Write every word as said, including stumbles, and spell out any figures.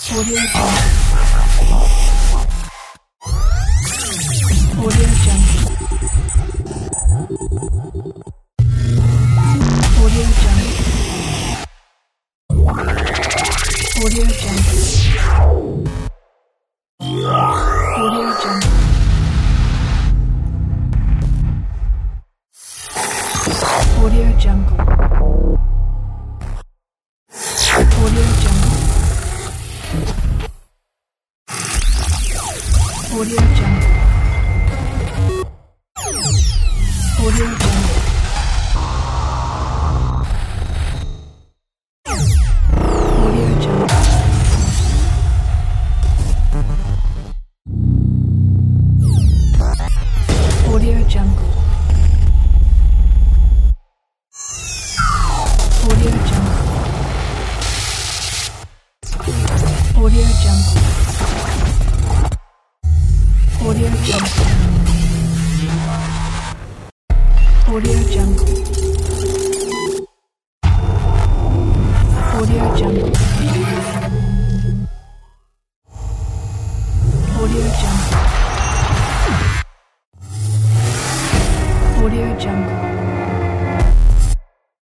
Audio Jungle. Audio Jungle. Audio Jungle. Audio Jungle. Audio Jungle. Audio Jungle. Audio Jungle. Audio Jungle. Audio Jungle. Audio Jungle. Audio Jungle. Audio Jungle. Audio Jungle. Audio Jungle. Audio Jungle. Audio Jungle. Audio Jungle. Audio Jungle.